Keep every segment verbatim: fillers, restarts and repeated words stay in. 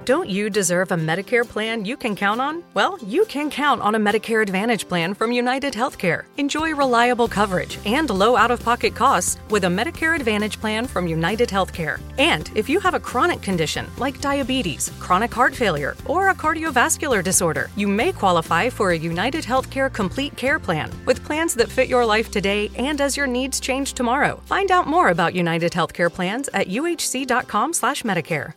Don't you deserve a Medicare plan you can count on? Well, you can count on a Medicare Advantage plan from United Healthcare. Enjoy reliable coverage and low out-of-pocket costs with a Medicare Advantage plan from United Healthcare. And if you have a chronic condition like diabetes, chronic heart failure, or a cardiovascular disorder, you may qualify for a United Healthcare Complete Care Plan with plans that fit your life today and as your needs change tomorrow. Find out more about United Healthcare plans at U H C dot com slash Medicare.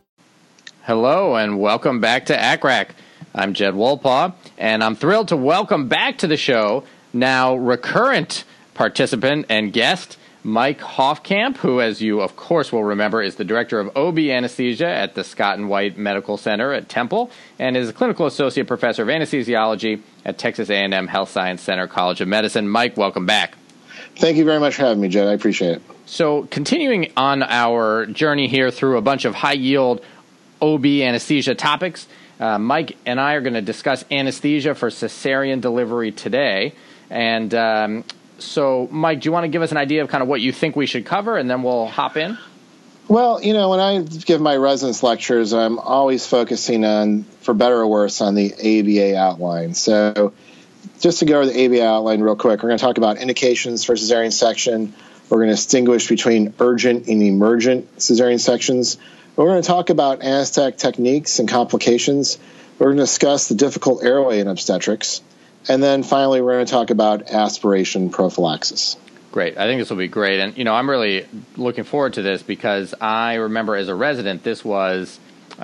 Hello and welcome back to A C R A C. I'm Jed Wolpaw, and I'm thrilled to welcome back to the show now recurrent participant and guest Mike Hofkamp, who, as you of course will remember, is the director of O B anesthesia at the Scott and White Medical Center at Temple and is a clinical associate professor of anesthesiology at Texas A and M Health Science Center College of Medicine. Mike, welcome back. Thank you very much for having me, Jed. I appreciate it. So continuing on our journey here through a bunch of high-yield O B anesthesia topics, uh, Mike and I are going to discuss anesthesia for cesarean delivery today. And um, so, Mike, do you want to give us an idea of kind of what you think we should cover, and then we'll hop in? Well, you know, when I give my residence lectures, I'm always focusing on, for better or worse, on the A B A outline. So just to go over the A B A outline real quick, we're going to talk about indications for cesarean section. We're going to distinguish between urgent and emergent cesarean sections. We're going to talk about anesthetic techniques and complications. We're going to discuss the difficult airway in obstetrics. And then finally, we're going to talk about aspiration prophylaxis. Great. I think this will be great. And, you know, I'm really looking forward to this because I remember as a resident, this was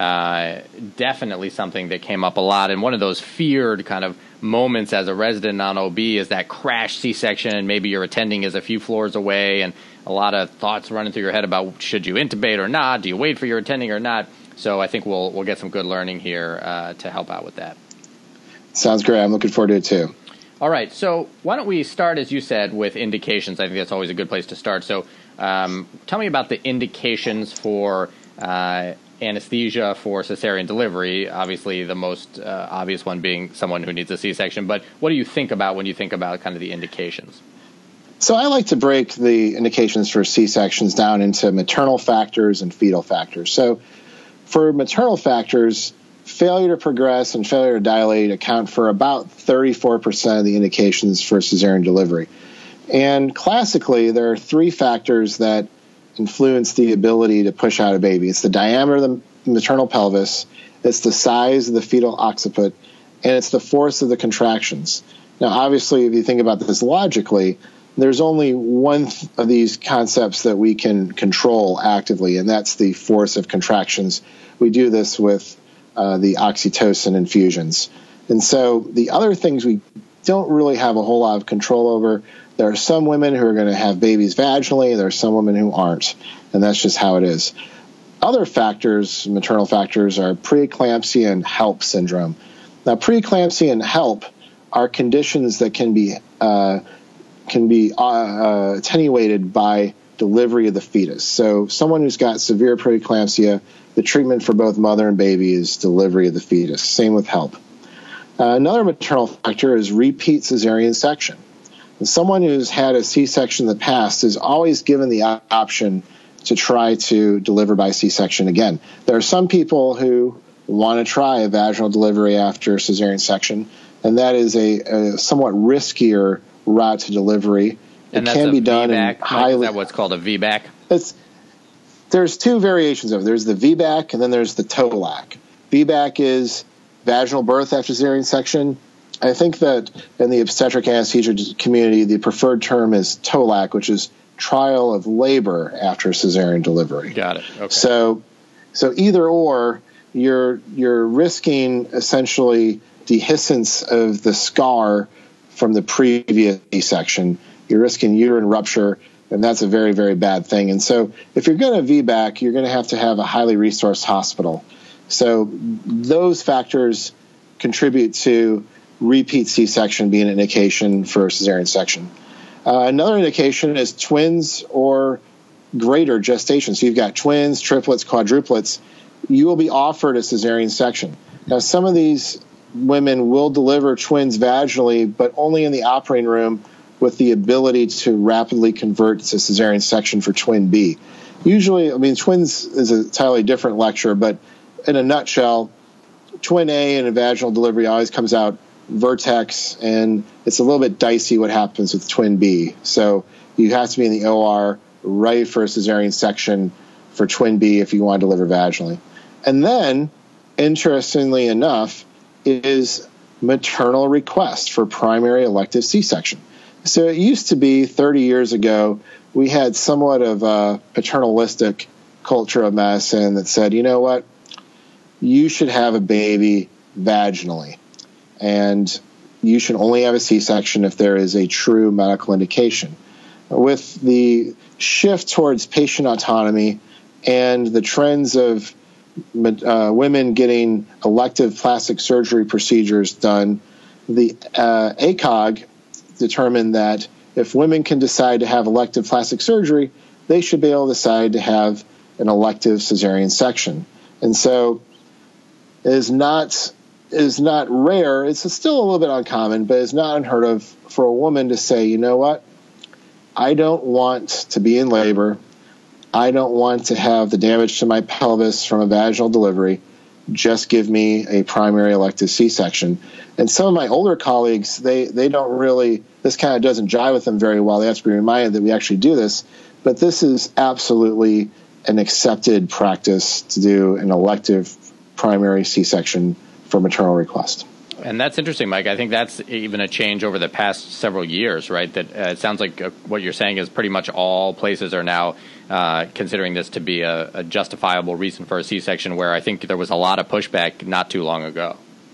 uh, definitely something that came up a lot. And one of those feared kind of moments as a resident on O B is that crash C-section, and maybe your attending is a few floors away, and a lot of thoughts running through your head about should you intubate or not, do you wait for your attending or not. So I think we'll we'll get some good learning here uh, to help out with that. Sounds great. I'm looking forward to it too. All right. So why don't we start, as you said, with indications? I think that's always a good place to start. So um, tell me about the indications for uh, anesthesia for cesarean delivery, obviously the most uh, obvious one being someone who needs a C-section. But what do you think about when you think about kind of the indications? So I like to break the indications for C-sections down into maternal factors and fetal factors. So for maternal factors, failure to progress and failure to dilate account for about thirty-four percent of the indications for cesarean delivery. And classically, there are three factors that influence the ability to push out a baby. It's the diameter of the maternal pelvis, it's the size of the fetal occiput, and it's the force of the contractions. Now, obviously, if you think about this logically, there's only one th- of these concepts that we can control actively, and that's the force of contractions. We do this with uh, the oxytocin infusions. And so the other things we don't really have a whole lot of control over. There are some women who are going to have babies vaginally. There are some women who aren't, and that's just how it is. Other factors, maternal factors, are preeclampsia and HELLP syndrome. Now, preeclampsia and HELLP are conditions that can be uh, can be uh, uh, attenuated by delivery of the fetus. So someone who's got severe preeclampsia, the treatment for both mother and baby is delivery of the fetus. Same with HELLP. Uh, another maternal factor is repeat cesarean section. And someone who's had a C-section in the past is always given the op- option to try to deliver by C-section again. There are some people who want to try a vaginal delivery after cesarean section, and that is a, a somewhat riskier route to delivery. And it can be done V BAC, in highly. Is that what's called a V BAC? It's, there's two variations of it. There's the V BAC and then there's the TOLAC. V BAC is vaginal birth after cesarean section. I think that in the obstetric anesthesia community, the preferred term is TOLAC, which is trial of labor after cesarean delivery. Got it. Okay. So, so either or, you're you're risking essentially dehiscence of the scar from the previous C-section. You're risking uterine rupture, and that's a very, very bad thing. And so if you're going to V BAC, you're going to have to have a highly resourced hospital. So those factors contribute to repeat C-section being an indication for cesarean section. Uh, another indication is twins or greater gestation. So you've got twins, triplets, quadruplets. You will be offered a cesarean section. Now, some of these women will deliver twins vaginally, but only in the operating room with the ability to rapidly convert to cesarean section for twin B. Usually, I mean, twins is a entirely different lecture, but in a nutshell, twin A in a vaginal delivery always comes out vertex, and it's a little bit dicey what happens with twin B. So you have to be in the O R right for a cesarean section for twin B if you want to deliver vaginally. And then, interestingly enough, is maternal request for primary elective C-section. So it used to be thirty years ago, we had somewhat of a paternalistic culture of medicine that said, you know what, you should have a baby vaginally, and you should only have a C-section if there is a true medical indication. With the shift towards patient autonomy and the trends of uh, women getting elective plastic surgery procedures done, the uh, A C O G determined that if women can decide to have elective plastic surgery, they should be able to decide to have an elective cesarean section. And so it is not, it is not rare, it's still a little bit uncommon, but it's not unheard of for a woman to say, you know what, I don't want to be in labor. I don't want to have the damage to my pelvis from a vaginal delivery. Just give me a primary elective C-section. And some of my older colleagues, they, they don't really, this kind of doesn't jive with them very well. They have to be reminded that we actually do this. But this is absolutely an accepted practice to do an elective primary C-section for maternal request. And that's interesting, Mike. I think that's even a change over the past several years, right? That uh, it sounds like uh, what you're saying is pretty much all places are now uh, considering this to be a, a justifiable reason for a C-section, where I think there was a lot of pushback not too long ago.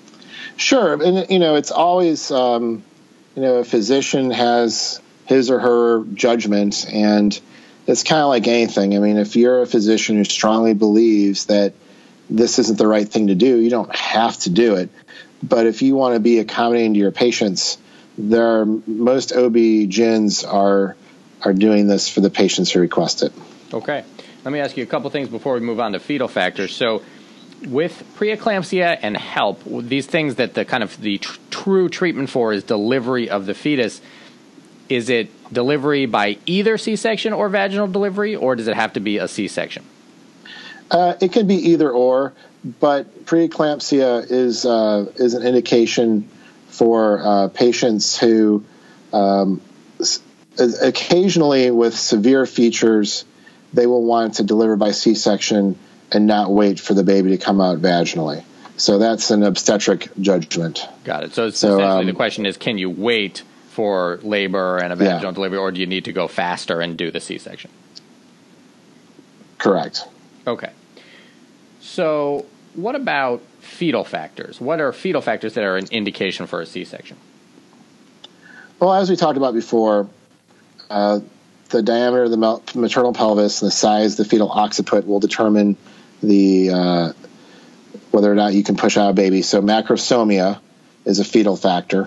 Sure. And, you know, it's always, um, you know, a physician has his or her judgment, and it's kind of like anything. I mean, if you're a physician who strongly believes that this isn't the right thing to do, you don't have to do it. But if you want to be accommodating to your patients, there are, most O B G Y Ns are are doing this for the patients who request it. Okay. Let me ask you a couple things before we move on to fetal factors. So with preeclampsia and HELP, these things that the kind of the tr- true treatment for is delivery of the fetus, is it delivery by either C-section or vaginal delivery, or does it have to be a C-section? Uh, it can be either or, but preeclampsia is uh, is an indication for uh, patients who um, s- occasionally with severe features, they will want to deliver by C-section and not wait for the baby to come out vaginally. So that's an obstetric judgment. Got it. So, it's so essentially um, the question is, can you wait for labor and a vaginal yeah. delivery, or do you need to go faster and do the C-section? Correct. Okay. So what about fetal factors? What are fetal factors that are an indication for a C-section? Well, as we talked about before, uh, the diameter of the maternal pelvis and the size of the fetal occiput will determine the uh, whether or not you can push out a baby. So macrosomia is a fetal factor.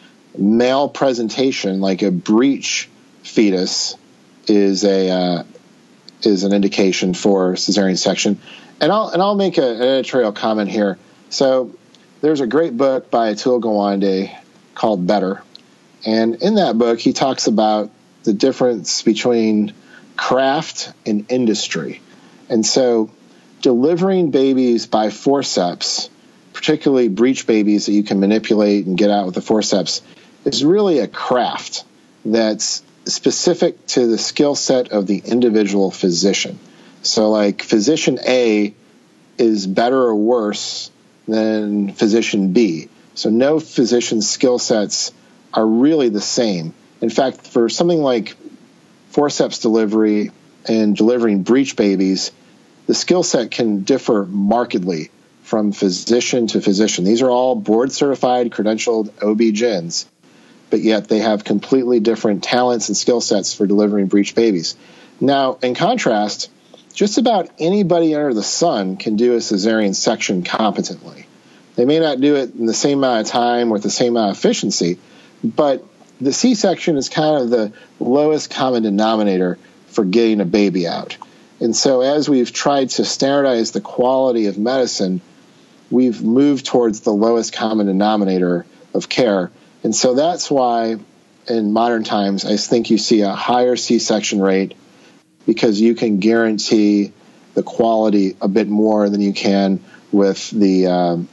Male presentation, like a breech fetus, is a uh, is an indication for cesarean section. And I'll and I'll make a, an editorial comment here. So there's a great book by Atul Gawande called Better, and in that book he talks about the difference between craft and industry. And so delivering babies by forceps, particularly breech babies that you can manipulate and get out with the forceps, is really a craft that's specific to the skill set of the individual physician. So like physician A is better or worse than physician B. So no physician's skill sets are really the same. In fact, for something like forceps delivery and delivering breech babies, the skill set can differ markedly from physician to physician. These are all board-certified, credentialed O B G Y Ns, but yet they have completely different talents and skill sets for delivering breech babies. Now, in contrast, just about anybody under the sun can do a cesarean section competently. They may not do it in the same amount of time or with the same amount of efficiency, but the C-section is kind of the lowest common denominator for getting a baby out. And so as we've tried to standardize the quality of medicine, we've moved towards the lowest common denominator of care. And so that's why in modern times, I think you see a higher C-section rate, because you can guarantee the quality a bit more than you can with the um,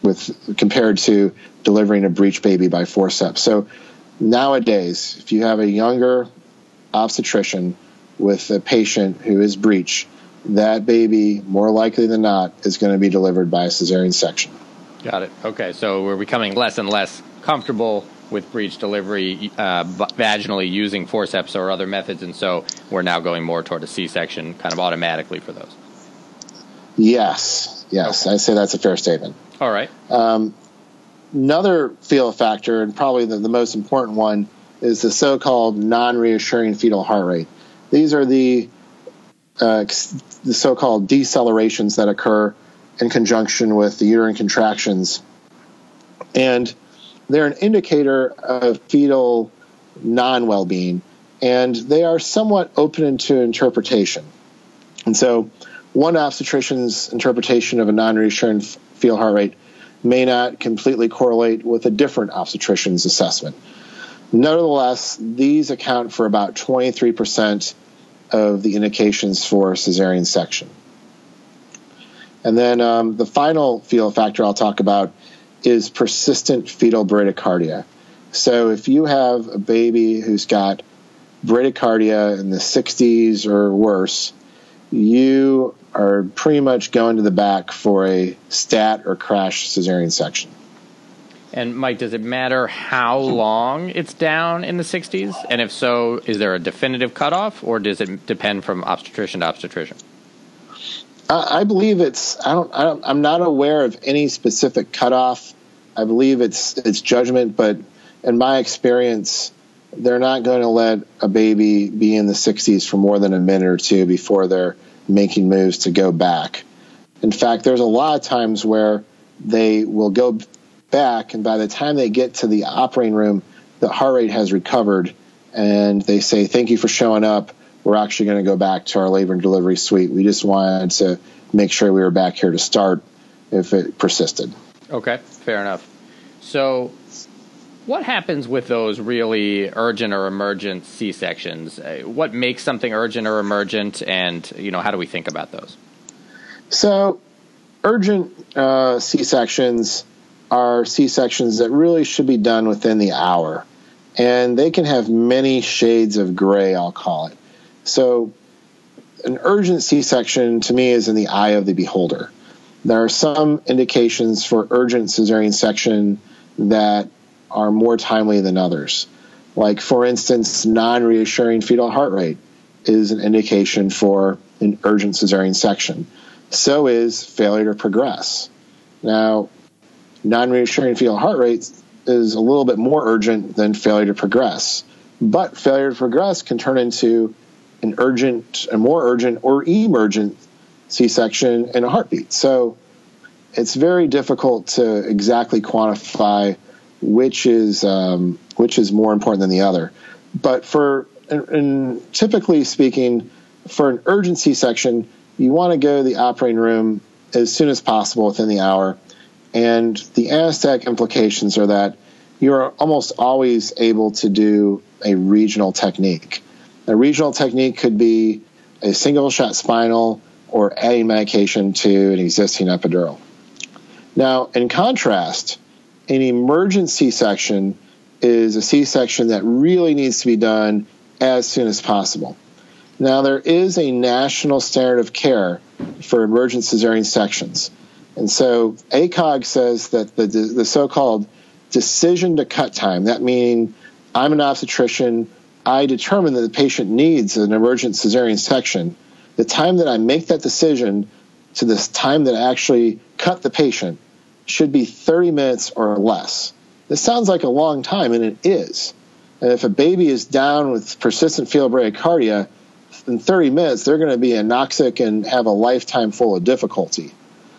with compared to delivering a breech baby by forceps. So nowadays, if you have a younger obstetrician with a patient who is breech, that baby, more likely than not, is going to be delivered by a cesarean section. Got it. Okay, so we're becoming less and less comfortable with breech delivery uh, vaginally using forceps or other methods, and so we're now going more toward a C-section kind of automatically for those. Yes, yes, okay. I'd say that's a fair statement. All right. Um, another field factor, and probably the, the most important one, is the so-called non-reassuring fetal heart rate. These are the uh, the so-called decelerations that occur in conjunction with the uterine contractions, and they're an indicator of fetal non-well-being, and they are somewhat open to interpretation. And so one obstetrician's interpretation of a non-reassuring fetal heart rate may not completely correlate with a different obstetrician's assessment. Nevertheless, these account for about twenty-three percent of the indications for cesarean section. And then um, the final fetal factor I'll talk about is persistent fetal bradycardia. So if you have a baby who's got bradycardia in the sixties or worse, you are pretty much going to the back for a stat or crash cesarean section. And Mike, does it matter how long it's down in the sixties? And if so, is there a definitive cutoff, or does it depend from obstetrician to obstetrician? I believe it's. I don't, I don't. I'm not aware of any specific cutoff. I believe it's it's judgment, but in my experience, they're not going to let a baby be in the sixties for more than a minute or two before they're making moves to go back. In fact, there's a lot of times where they will go back, and by the time they get to the operating room, the heart rate has recovered, and they say, "Thank you for showing up. We're actually going to go back to our labor and delivery suite. We just wanted to make sure we were back here to start if it persisted." Okay, fair enough. So what happens with those really urgent or emergent C-sections? What makes something urgent or emergent, and you know, how do we think about those? So urgent uh, C-sections are C-sections that really should be done within the hour, and they can have many shades of gray, I'll call it. So an urgent C-section, to me, is in the eye of the beholder. There are some indications for urgent cesarean section that are more timely than others. Like, for instance, non-reassuring fetal heart rate is an indication for an urgent cesarean section. So is failure to progress. Now, non-reassuring fetal heart rate is a little bit more urgent than failure to progress. But failure to progress can turn into an urgent, a more urgent or emergent C-section in a heartbeat. So it's very difficult to exactly quantify which is um, which is more important than the other. But for, and typically speaking, for an urgent C-section, you want to go to the operating room as soon as possible within the hour. And the anesthetic implications are that you're almost always able to do a regional technique. A regional technique could be a single-shot spinal or adding medication to an existing epidural. Now, in contrast, an emergent C-section is a C-section that really needs to be done as soon as possible. Now, there is a national standard of care for emergent cesarean sections. And so A C O G says that the, the so-called decision to cut time, that meaning I'm an obstetrician, I determine that the patient needs an emergent cesarean section, the time that I make that decision to this time that I actually cut the patient should be thirty minutes or less. This sounds like a long time, and it is. And if a baby is down with persistent fetal bradycardia, in thirty minutes, they're going to be anoxic and have a lifetime full of difficulty.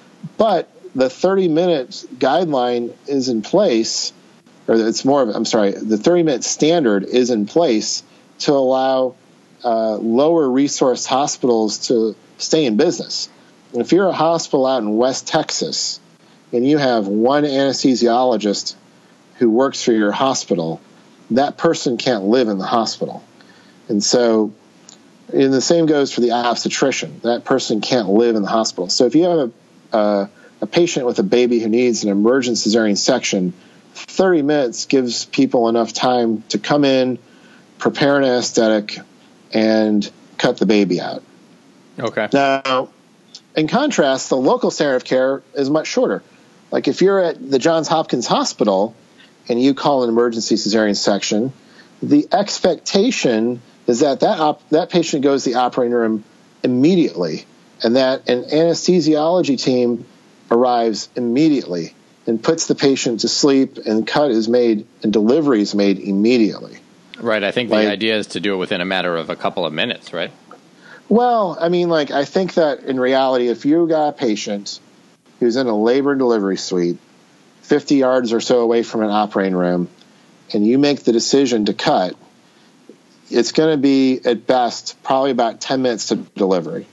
But the thirty-minute guideline is in place, or it's more of, I'm sorry, the thirty-minute standard is in place to allow uh, lower resource hospitals to stay in business. And if you're a hospital out in West Texas and you have one anesthesiologist who works for your hospital, that person can't live in the hospital. And so, and the same goes for the obstetrician. That person can't live in the hospital. So if you have a, uh, a patient with a baby who needs an emergent cesarean section, thirty minutes gives people enough time to come in, prepare an anesthetic, and cut the baby out. Okay. Now, in contrast, the local standard of care is much shorter. Like if you're at the Johns Hopkins Hospital and you call an emergency cesarean section, the expectation is that that, op- that patient goes to the operating room immediately, and that an anesthesiology team arrives immediately and puts the patient to sleep, and cut is made and delivery is made immediately. Right. I think like, the idea is to do it within a matter of a couple of minutes, right? Well, I mean, like, I think that in reality, if you got a patient who's in a labor and delivery suite, fifty yards or so away from an operating room, and you make the decision to cut, it's going to be, at best, probably about ten minutes to delivery.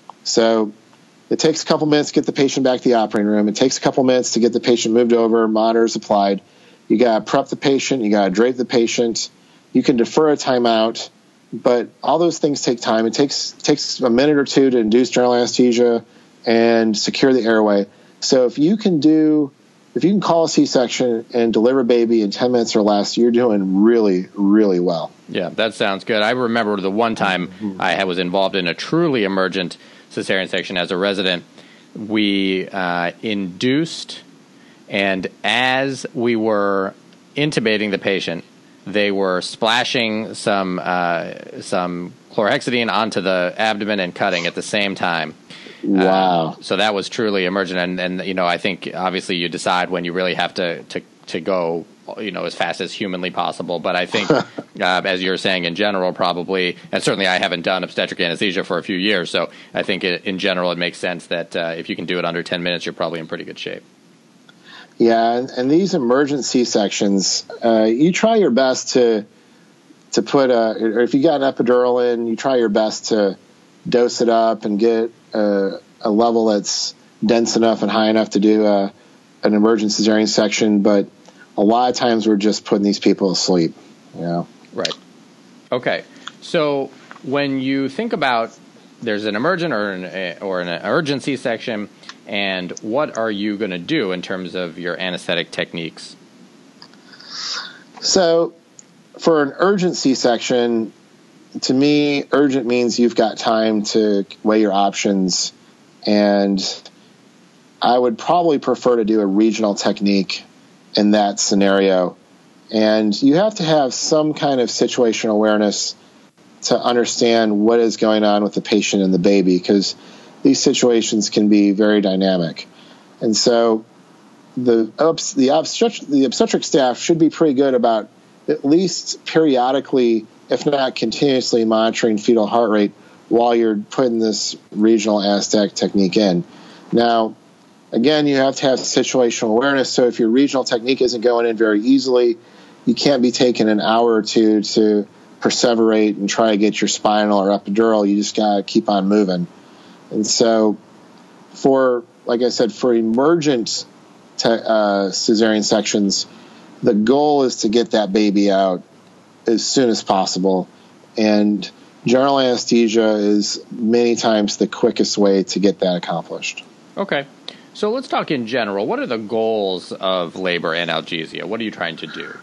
So it takes a couple minutes to get the patient back to the operating room. It takes a couple minutes to get the patient moved over, monitors applied. You got to prep the patient. You got to drape the patient. You can defer a timeout, but all those things take time. It takes takes a minute or two to induce general anesthesia and secure the airway. So if you can do, if you can call a C-section and deliver baby in ten minutes or less, you're doing really, really well. Yeah, that sounds good. I remember the one time mm-hmm. I was involved in a truly emergent cesarean section as a resident. We uh, induced, and as we were intubating the patient, they were splashing some uh, some chlorhexidine onto the abdomen and cutting at the same time. Wow! Uh, so that was truly emergent, and, and you know, I think obviously you decide when you really have to to, to go, you know, as fast as humanly possible. But I think, uh, as you're saying, in general, probably, and certainly I haven't done obstetric anesthesia for a few years, so I think it, in general it makes sense that uh, if you can do it under ten minutes, you're probably in pretty good shape. Yeah, and, and these emergent C-sections, uh, you try your best to to put a, or if you got an epidural in, you try your best to dose it up and get a, a level that's dense enough and high enough to do a, an emergent cesarean section. But a lot of times we're just putting these people to sleep. You know? Right. Okay. So when you think about there's an emergent or an or an urgent C-section, and what are you going to do in terms of your anesthetic techniques? So for an urgent C-section, to me, urgent means you've got time to weigh your options, and I would probably prefer to do a regional technique in that scenario. And you have to have some kind of situational awareness to understand what is going on with the patient and the baby, because these situations can be very dynamic. And so the the obstetric, the obstetric staff should be pretty good about at least periodically, if not continuously, monitoring fetal heart rate while you're putting this regional anesthetic technique in. Now, again, you have to have situational awareness. So if your regional technique isn't going in very easily, you can't be taking an hour or two to perseverate and try to get your spinal or epidural. You just got to keep on moving. And so for, like I said, for emergent te- uh, cesarean sections, the goal is to get that baby out as soon as possible. And general anesthesia is many times the quickest way to get that accomplished. Okay. So let's talk in general. What are the goals of labor analgesia? What are you trying to do?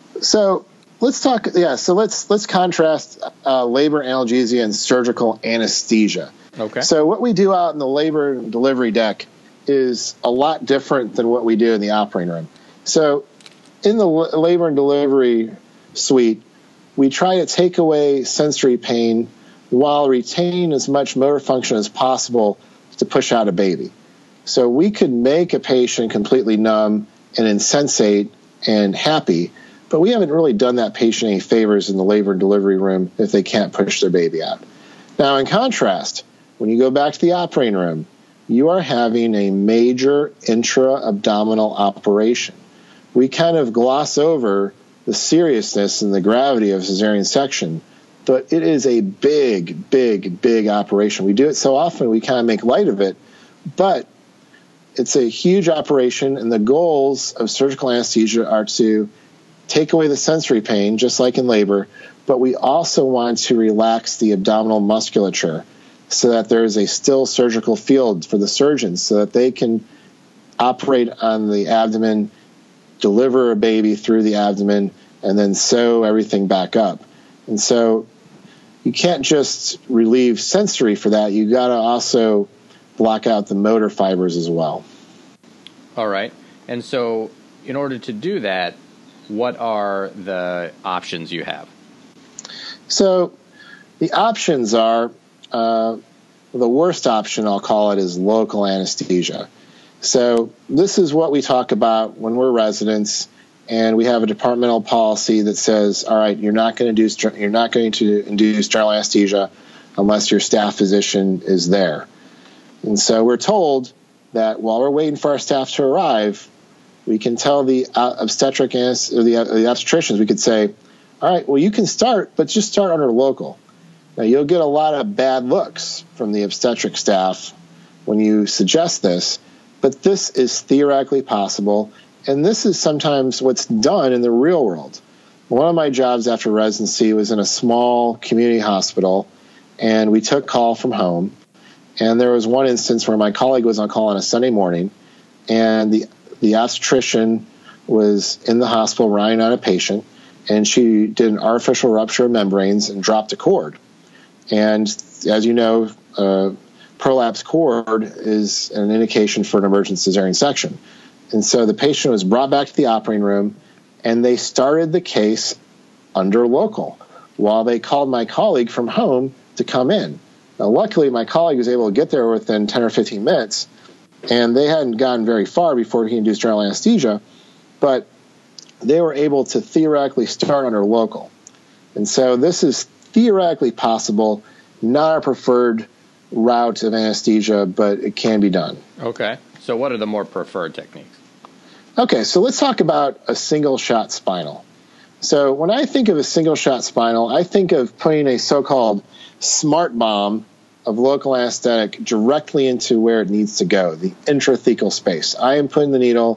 So let's talk, yeah, so let's let's contrast uh, labor analgesia and surgical anesthesia. Okay. So what we do out in the labor and delivery deck is a lot different than what we do in the operating room. So in the labor and delivery suite, we try to take away sensory pain while retaining as much motor function as possible to push out a baby. So we could make a patient completely numb and insensate and happy, but we haven't really done that patient any favors in the labor and delivery room if they can't push their baby out. Now, in contrast, when you go back to the operating room, you are having a major intra-abdominal operation. We kind of gloss over the seriousness and the gravity of cesarean section, but it is a big, big, big operation. We do it so often we kind of make light of it, but it's a huge operation, and the goals of surgical anesthesia are to take away the sensory pain, just like in labor, but we also want to relax the abdominal musculature so that there is a still surgical field for the surgeons so that they can operate on the abdomen, deliver a baby through the abdomen, and then sew everything back up. And so you can't just relieve sensory for that. You got to also block out the motor fibers as well. All right. And so in order to do that, what are the options you have? So the options are, uh, the worst option, I'll call it, is local anesthesia. So this is what we talk about when we're residents, and we have a departmental policy that says, all right, you're not going to do, you're not going to induce general anesthesia unless your staff physician is there. And so we're told that while we're waiting for our staff to arrive, we can tell the uh, obstetric or the, uh, the obstetricians, we could say, all right, well, you can start, but just start under local. Now, you'll get a lot of bad looks from the obstetric staff when you suggest this, but this is theoretically possible, and this is sometimes what's done in the real world. One of my jobs after residency was in a small community hospital, and we took call from home, and there was one instance where my colleague was on call on a Sunday morning, and the, the obstetrician was in the hospital relying on a patient, and she did an artificial rupture of membranes and dropped a cord. And as you know, uh, prolapse cord is an indication for an emergent cesarean section. And so the patient was brought back to the operating room, and they started the case under local while they called my colleague from home to come in. Now, luckily, my colleague was able to get there within ten or fifteen minutes, and they hadn't gotten very far before he induced general anesthesia, but they were able to theoretically start under local. And so this is theoretically possible, not our preferred route of anesthesia, but it can be done. Okay. So what are the more preferred techniques? Okay, so let's talk about a single-shot spinal. So when I think of a single-shot spinal, I think of putting a so-called smart bomb of local anesthetic directly into where it needs to go, the intrathecal space. I am putting the needle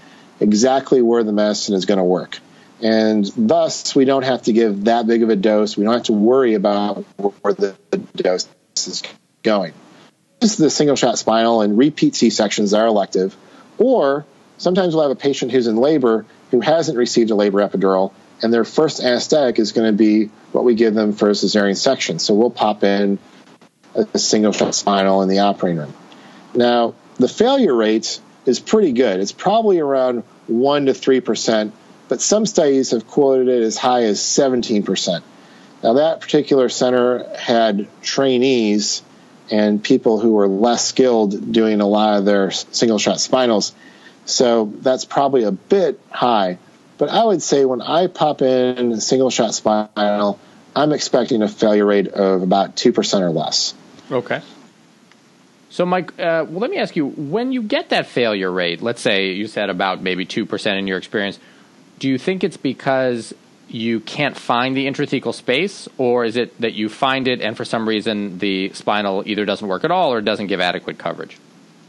exactly where the medicine is going to work. And thus, we don't have to give that big of a dose. We don't have to worry about where the dose is going. This is the single-shot spinal, and repeat C-sections are elective. Or sometimes we'll have a patient who's in labor who hasn't received a labor epidural, and their first anesthetic is going to be what we give them for a cesarean section. So we'll pop in a single-shot spinal in the operating room. Now, the failure rate is pretty good. It's probably around one to three percent, but some studies have quoted it as high as seventeen percent. Now, that particular center had trainees and people who were less skilled doing a lot of their single-shot spinals, so that's probably a bit high. But I would say when I pop in a single-shot spinal, I'm expecting a failure rate of about two percent or less. Okay. So, Mike, uh, well, let me ask you, when you get that failure rate, let's say you said about maybe two percent in your experience, do you think it's because you can't find the intrathecal space, or is it that you find it and for some reason the spinal either doesn't work at all or doesn't give adequate coverage?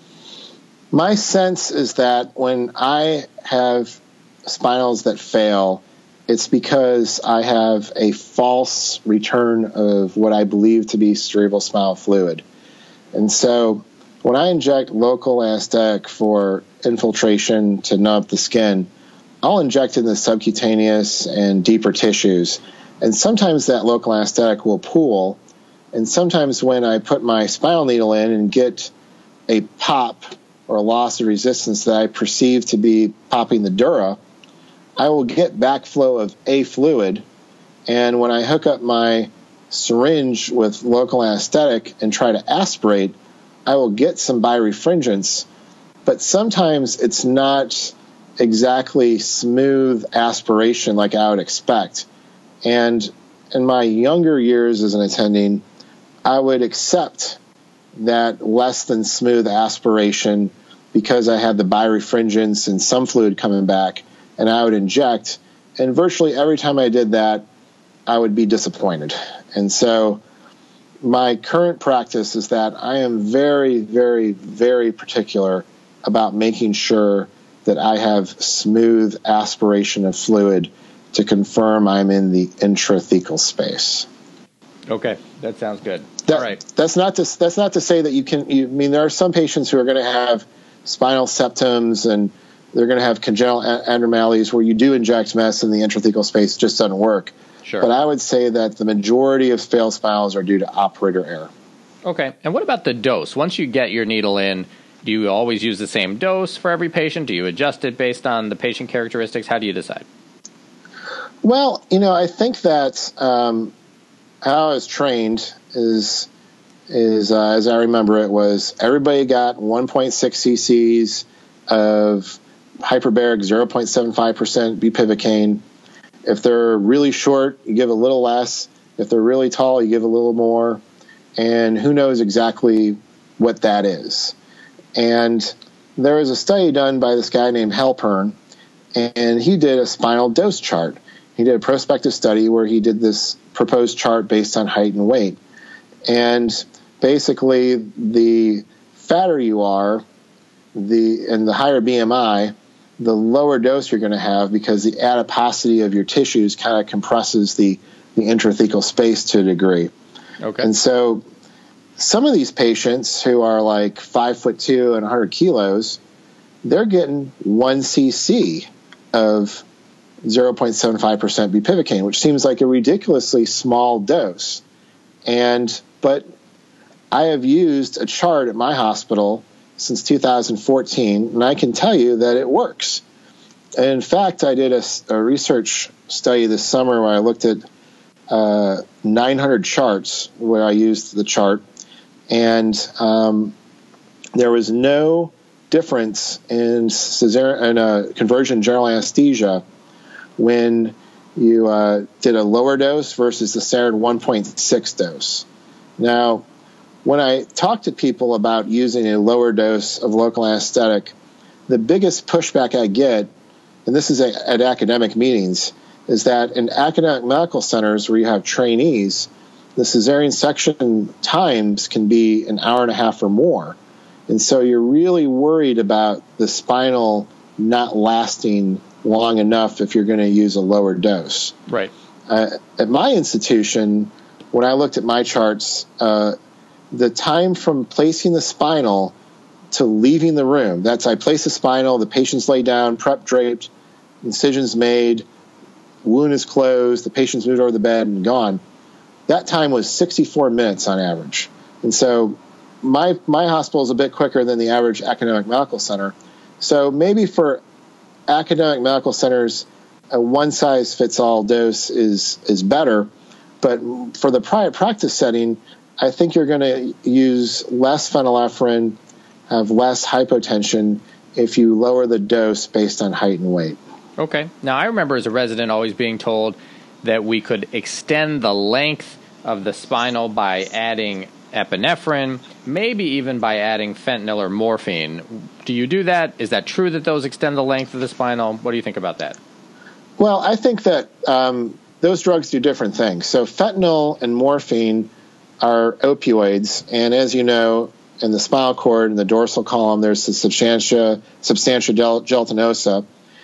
My sense is that when I have spinals that fail, it's because I have a false return of what I believe to be cerebrospinal fluid. And so when I inject local anesthetic for infiltration to numb up the skin, I'll inject in the subcutaneous and deeper tissues. And sometimes that local anesthetic will pool. And sometimes when I put my spinal needle in and get a pop or a loss of resistance that I perceive to be popping the dura, I will get backflow of a fluid. And when I hook up my syringe with local anesthetic and try to aspirate, I will get some birefringence, but sometimes it's not exactly smooth aspiration like I would expect. And in my younger years as an attending, I would accept that less than smooth aspiration because I had the birefringence and some fluid coming back, and I would inject. And virtually every time I did that, I would be disappointed. And so my current practice is that I am very, very, very particular about making sure that I have smooth aspiration of fluid to confirm I'm in the intrathecal space. Okay, that sounds good. That, All right. That's not to that's not to say that you can. You, I mean, there are some patients who are going to have spinal septums, and they're going to have congenital abnormalities where you do inject mess in the intrathecal space, it just doesn't work. Sure. But I would say that the majority of failed spinals are due to operator error. Okay. And what about the dose? Once you get your needle in, do you always use the same dose for every patient? Do you adjust it based on the patient characteristics? How do you decide? Well, you know, I think that um, how I was trained is, is uh, as I remember it, was everybody got one point six cc's of hyperbaric zero point seven five percent bupivacaine. If they're really short, you give a little less. If they're really tall, you give a little more. And who knows exactly what that is. And there was a study done by this guy named Halpern, and he did a spinal dose chart. He did a prospective study where he did this proposed chart based on height and weight. And basically, the fatter you are, the and the higher B M I, the lower dose you're going to have, because the adiposity of your tissues kind of compresses the, the intrathecal space to a degree. Okay. And so some of these patients who are like five foot two and one hundred kilos, they're getting one cc of zero point seven five percent bupivacaine, which seems like a ridiculously small dose. And but I have used a chart at my hospital since two thousand fourteen, and I can tell you that it works. And in fact, I did a, a research study this summer where I looked at uh, nine hundred charts where I used the chart, and um, there was no difference in cesarean in uh, conversion general anesthesia when you uh, did a lower dose versus the standard one point six dose. Now, when I talk to people about using a lower dose of local anesthetic, the biggest pushback I get, and this is a, at academic meetings, is that in academic medical centers where you have trainees, the cesarean section times can be an hour and a half or more. And so you're really worried about the spinal not lasting long enough if you're going to use a lower dose. Right. Uh, at my institution, when I looked at my charts, uh, the time from placing the spinal to leaving the room, that's I place the spinal, the patient's laid down, prep draped, incisions made, wound is closed, the patient's moved over the bed and gone. That time was sixty-four minutes on average. And so my my hospital is a bit quicker than the average academic medical center. So maybe for academic medical centers, a one-size-fits-all dose is is better. But for the private practice setting, I think you're going to use less phenylephrine, have less hypotension if you lower the dose based on height and weight. Okay. Now, I remember as a resident always being told that we could extend the length of the spinal by adding epinephrine, maybe even by adding fentanyl or morphine. Do you do that? Is that true that those extend the length of the spinal? What do you think about that? Well, I think that um, those drugs do different things. So fentanyl and morphine are opioids, and as you know, in the spinal cord, in the dorsal column, there's the substantia, substantia gelatinosa.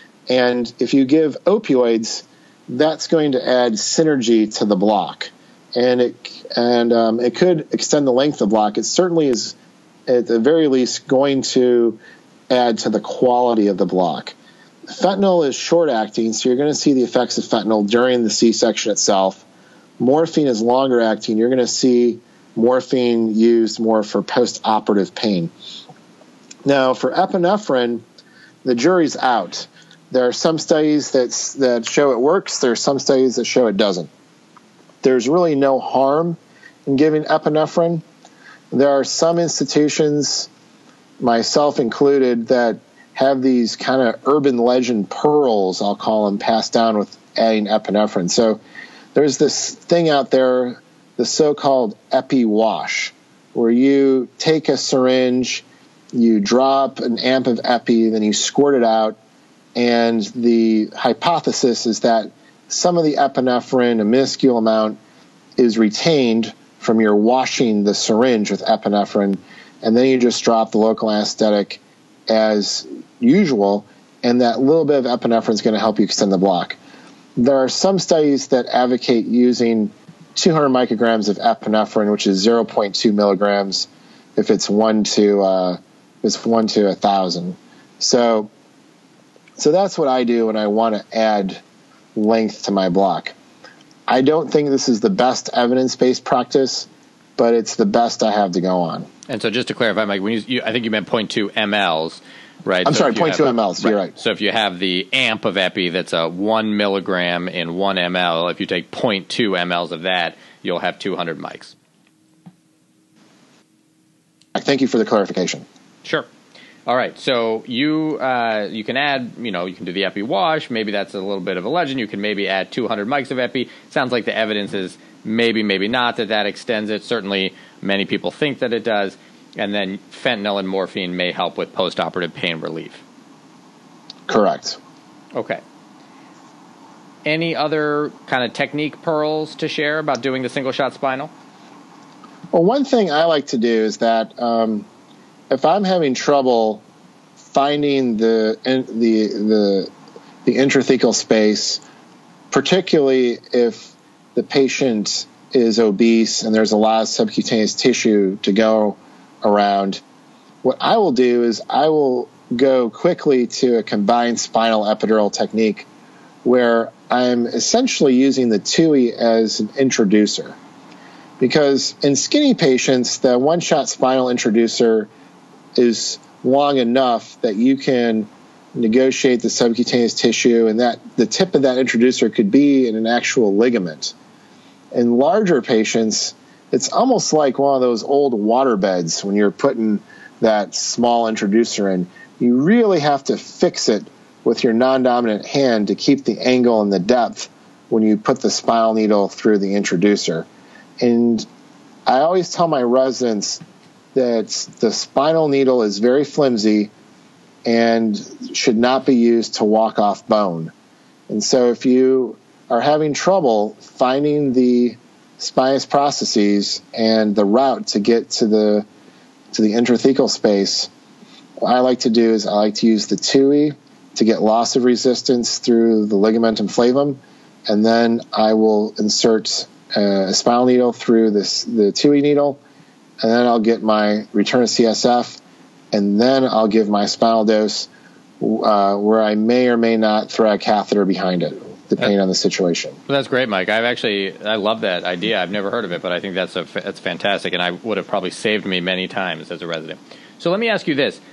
And if you give opioids, that's going to add synergy to the block. And it and um, it could extend the length of the block. It certainly is, at the very least, going to add to the quality of the block. Fentanyl is short-acting, so you're going to see the effects of fentanyl during the C-section itself. Morphine is longer-acting. You're going to see morphine used more for post-operative pain. Now, for epinephrine, the jury's out. There are some studies that that show it works. There are some studies that show it doesn't. There's really no harm in giving epinephrine. There are some institutions, myself included, that have these kind of urban legend pearls, I'll call them, passed down with adding epinephrine. So there's this thing out there, the so-called epi wash, where you take a syringe, you drop an amp of epi, then you squirt it out, and the hypothesis is that some of the epinephrine, a minuscule amount, is retained from your washing the syringe with epinephrine, and then you just drop the local anesthetic as usual, and that little bit of epinephrine is going to help you extend the block. There are some studies that advocate using two hundred micrograms of epinephrine, which is zero point two milligrams, if it's one to uh, is one to a thousand. So, so that's what I do when I want to add length to my block. I don't think this is the best evidence-based practice, but it's the best I have to go on. And so just to clarify, Mike, when you, you, I think you meant zero point two milliliters, right? I'm so sorry, zero point two milliliters, right. You're right. So if you have the amp of epi that's a one milligram in one ml, if you take zero point two milliliters of that, you'll have two hundred mics. Thank you for the clarification. Sure. All right, so you uh, you can add, you know, you can do the epi wash. Maybe that's a little bit of a legend. You can maybe add two hundred mics of epi. Sounds like the evidence is maybe, maybe not that that extends it. Certainly, many people think that it does. And then fentanyl and morphine may help with postoperative pain relief. Correct. Okay. Any other kind of technique pearls to share about doing the single shot spinal? Well, one thing I like to do is that um, if I'm having trouble finding the the the the intrathecal space, particularly if the patient is obese and there's a lot of subcutaneous tissue to go around, what I will do is I will go quickly to a combined spinal epidural technique where I'm essentially using the T U I as an introducer. Because in skinny patients, the one-shot spinal introducer is long enough that you can negotiate the subcutaneous tissue, and that the tip of that introducer could be in an actual ligament. In larger patients, it's almost like one of those old water beds when you're putting that small introducer in. You really have to fix it with your non-dominant hand to keep the angle and the depth when you put the spinal needle through the introducer. And I always tell my residents that the spinal needle is very flimsy and should not be used to walk off bone. And so if you are having trouble finding the spinous processes and the route to get to the to the intrathecal space, what I like to do is I like to use the T U I to get loss of resistance through the ligamentum flavum, and then I will insert a spinal needle through this the T U I needle, and then I'll get my return of C S F, and then I'll give my spinal dose uh, where I may or may not throw a catheter behind it, depending on the situation. Well, that's great, Mike. I've actually, I love that idea. I've never heard of it, but I think that's a, that's fantastic, and I would have probably saved me many times as a resident. So let me ask you this.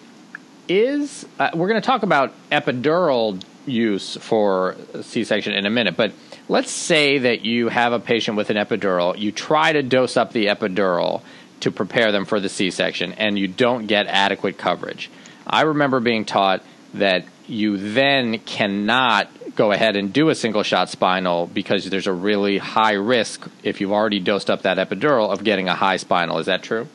Is, uh, we're going to talk about epidural use for C-section in a minute, but let's say that you have a patient with an epidural. You try to dose up the epidural to prepare them for the C-section, and you don't get adequate coverage. I remember being taught that you then cannot go ahead and do a single-shot spinal because there's a really high risk, if you've already dosed up that epidural, of getting a high spinal. Is that true?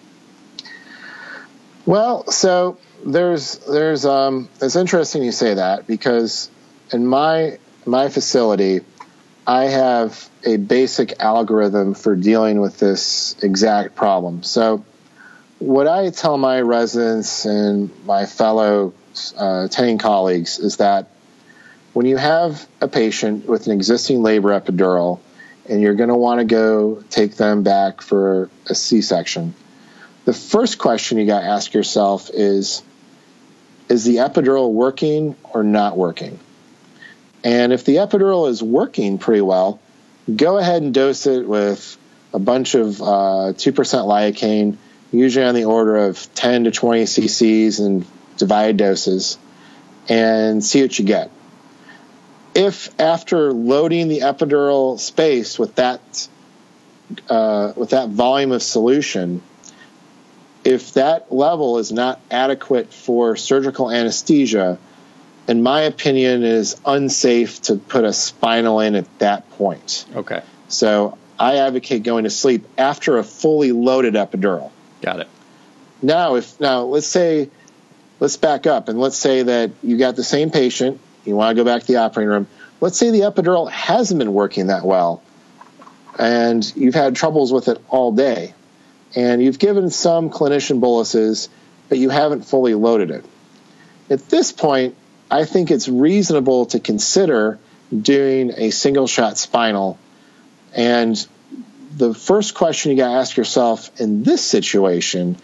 Well, so there's there's um, it's interesting you say that, because in my my facility, I have a basic algorithm for dealing with this exact problem. So what I tell my residents and my fellow uh, attending colleagues is that when you have a patient with an existing labor epidural and you're going to want to go take them back for a C-section, the first question you got to ask yourself is, is the epidural working or not working? And if the epidural is working pretty well, go ahead and dose it with a bunch of uh, two percent lidocaine, usually on the order of ten to twenty cc's in divided doses, and see what you get. If after loading the epidural space with that uh, with that volume of solution, if that level is not adequate for surgical anesthesia, in my opinion, it is unsafe to put a spinal in at that point. Okay. So I advocate going to sleep after a fully loaded epidural. Got it. Now, if now let's say, let's back up and let's say that you got the same patient, you want to go back to the operating room. Let's say the epidural hasn't been working that well, and you've had troubles with it all day, and you've given some clinician boluses, but you haven't fully loaded it. At this point, I think it's reasonable to consider doing a single shot spinal. And the first question you got to ask yourself in this situation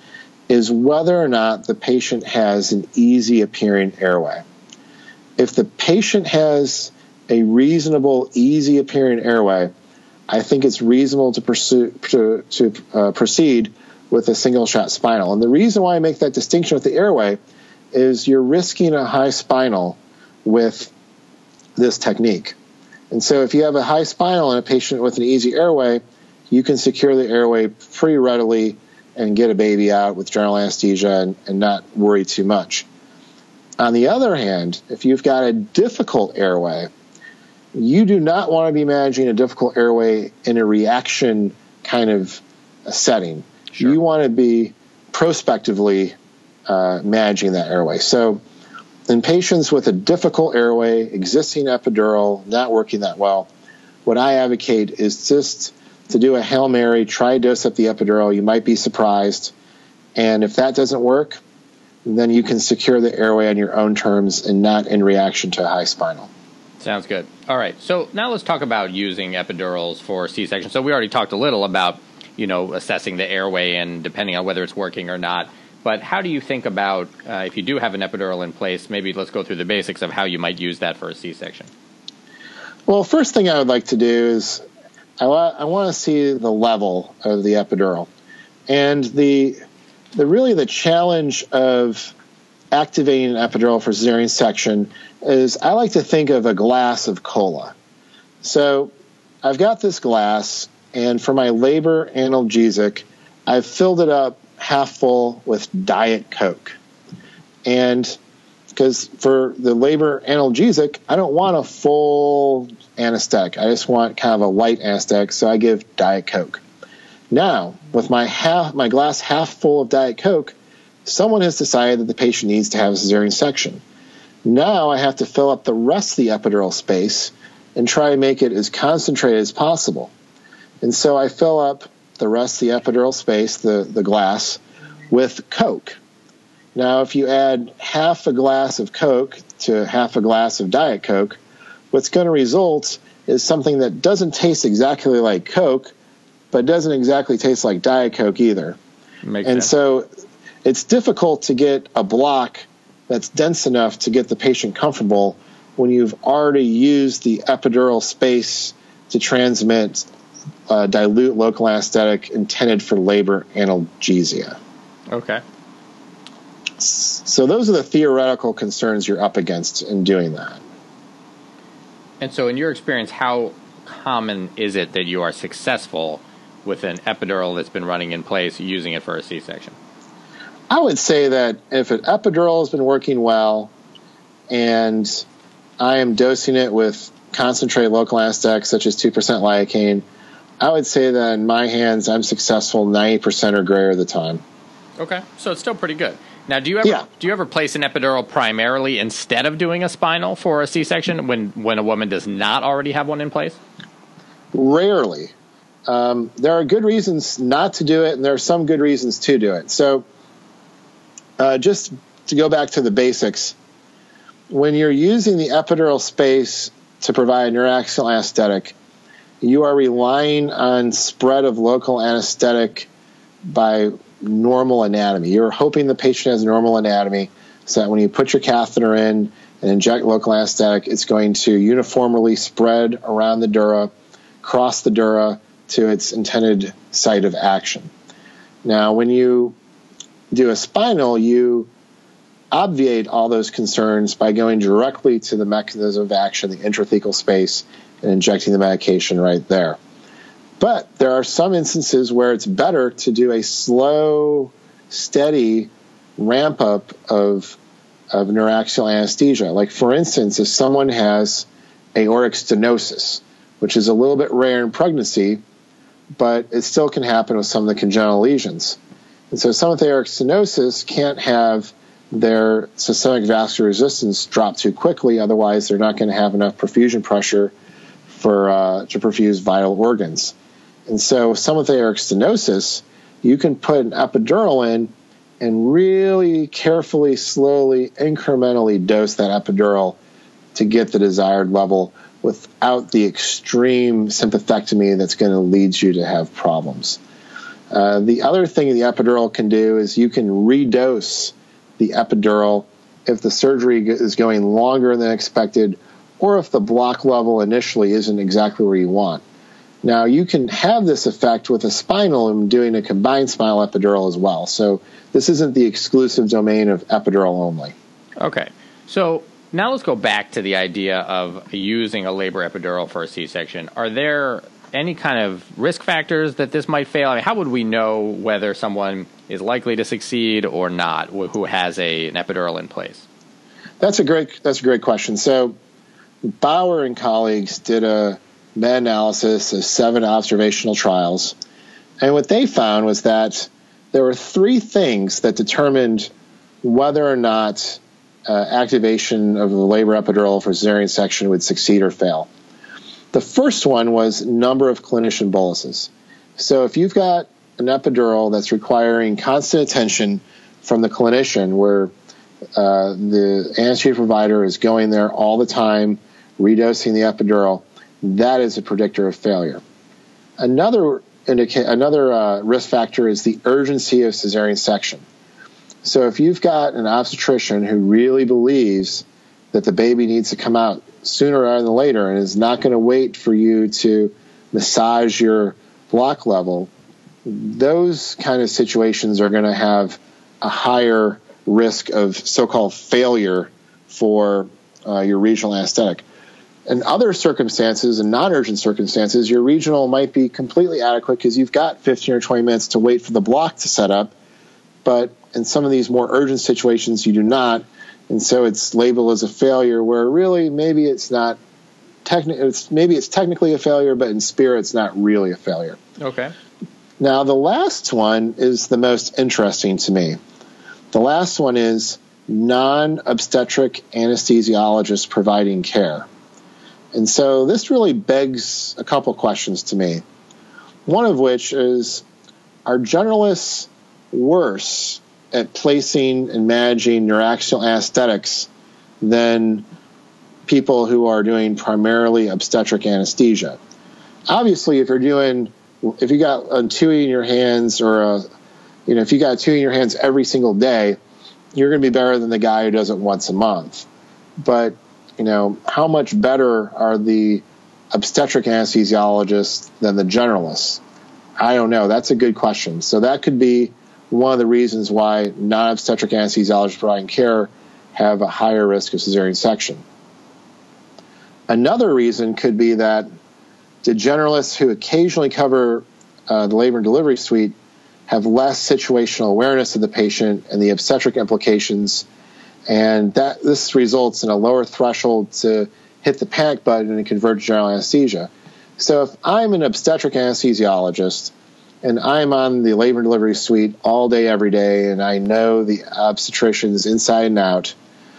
is whether or not the patient has an easy appearing airway. If the patient has a reasonable, easy appearing airway, I think it's reasonable to pursue to, to uh, proceed with a single shot spinal. And the reason why I make that distinction with the airway is you're risking a high spinal with this technique. And so if you have a high spinal in a patient with an easy airway, you can secure the airway pretty readily and get a baby out with general anesthesia and, and not worry too much. On the other hand, if you've got a difficult airway, you do not want to be managing a difficult airway in a reaction kind of a setting. Sure. You want to be prospectively uh, managing that airway. So in patients with a difficult airway, existing epidural, not working that well, what I advocate is just to do a Hail Mary, try dose up the epidural. You might be surprised. And if that doesn't work, then you can secure the airway on your own terms and not in reaction to a high spinal. Sounds good. All right. So now let's talk about using epidurals for C-section. So we already talked a little about, you know, assessing the airway and depending on whether it's working or not. But how do you think about, uh, if you do have an epidural in place, maybe let's go through the basics of how you might use that for a C-section. Well, first thing I would like to do is I, wa- I want to see the level of the epidural. And the the really the challenge of activating an epidural for cesarean section is I like to think of a glass of cola. So I've got this glass, and for my labor analgesic, I've filled it up half full with Diet Coke. And because for the labor analgesic, I don't want a full anesthetic. I just want kind of a light anesthetic, so I give Diet Coke. Now, with my half my glass half full of Diet Coke, someone has decided that the patient needs to have a cesarean section. Now I have to fill up the rest of the epidural space and try to make it as concentrated as possible. And so I fill up the rest of the epidural space, the, the glass, with Coke. Now, if you add half a glass of Coke to half a glass of Diet Coke, what's going to result is something that doesn't taste exactly like Coke, but doesn't exactly taste like Diet Coke either. Makes and sense. So it's difficult to get a block that's dense enough to get the patient comfortable when you've already used the epidural space to transmit uh, dilute local anesthetic intended for labor analgesia. Okay. So those are the theoretical concerns you're up against in doing that. And so in your experience, how common is it that you are successful with an epidural that's been running in place using it for a C-section? I would say that if an epidural has been working well and I am dosing it with concentrated local anesthetic such as two percent lidocaine, I would say that in my hands I'm successful ninety percent or greater of the time. Okay, so it's still pretty good. Now, do you ever Yeah. do you ever place an epidural primarily instead of doing a spinal for a C-section when, when a woman does not already have one in place? Rarely. Um, there are good reasons not to do it, and there are some good reasons to do it. So uh, just to go back to the basics, when you're using the epidural space to provide neuraxial anesthetic, you are relying on spread of local anesthetic by normal anatomy. You're hoping the patient has normal anatomy so that when you put your catheter in and inject local anesthetic, it's going to uniformly spread around the dura, cross the dura to its intended site of action. Now, when you do a spinal, you obviate all those concerns by going directly to the mechanism of action, the intrathecal space, and injecting the medication right there. But there are some instances where it's better to do a slow, steady ramp up of, of neuraxial anesthesia. Like, for instance, if someone has aortic stenosis, which is a little bit rare in pregnancy, but it still can happen with some of the congenital lesions. And so some with aortic stenosis can't have their systemic vascular resistance drop too quickly, otherwise they're not going to have enough perfusion pressure for uh, to perfuse vital organs. And so some with aortic stenosis, you can put an epidural in and really carefully, slowly, incrementally dose that epidural to get the desired level without the extreme sympathectomy that's going to lead you to have problems. Uh, the other thing the epidural can do is you can redose the epidural if the surgery is going longer than expected or if the block level initially isn't exactly where you want. Now, you can have this effect with a spinal and doing a combined spinal epidural as well. So this isn't the exclusive domain of epidural only. Okay. So now let's go back to the idea of using a labor epidural for a C-section. Are there any kind of risk factors that this might fail? I mean, how would we know whether someone is likely to succeed or not who has a, an epidural in place? That's a great that's a great question. So Bauer and colleagues did a meta-analysis of seven observational trials, and what they found was that there were three things that determined whether or not uh, activation of the labor epidural for cesarean section would succeed or fail. The first one was number of clinician boluses. So if you've got an epidural that's requiring constant attention from the clinician, where uh, the anesthesia provider is going there all the time, redosing the epidural, that is a predictor of failure. Another indica- another uh, risk factor is the urgency of cesarean section. So if you've got an obstetrician who really believes that the baby needs to come out sooner rather than later and is not going to wait for you to massage your block level, those kind of situations are going to have a higher risk of so-called failure for uh, your regional anesthetic. In other circumstances, in non-urgent circumstances, your regional might be completely adequate because you've got fifteen or twenty minutes to wait for the block to set up. But in some of these more urgent situations, you do not. And so it's labeled as a failure where really maybe it's not techni- it's maybe it's technically a failure, but in spirit it's not really a failure. Okay. Now, the last one is the most interesting to me. The last one is non-obstetric anesthesiologist providing care. And so this really begs a couple questions to me. One of which is, are generalists worse at placing and managing neuraxial anesthetics than people who are doing primarily obstetric anesthesia? Obviously, if you're doing, if you got a TUI in your hands, or a, you know, if you got a TUI in your hands every single day, you're going to be better than the guy who does it once a month. But you know, how much better are the obstetric anesthesiologists than the generalists? I don't know. That's a good question. So that could be one of the reasons why non-obstetric anesthesiologists providing care have a higher risk of cesarean section. Another reason could be that the generalists who occasionally cover uh, the labor and delivery suite have less situational awareness of the patient and the obstetric implications, and that this results in a lower threshold to hit the panic button and convert to general anesthesia. So if I'm an obstetric anesthesiologist and I'm on the labor and delivery suite all day, every day, and I know the obstetricians inside and out,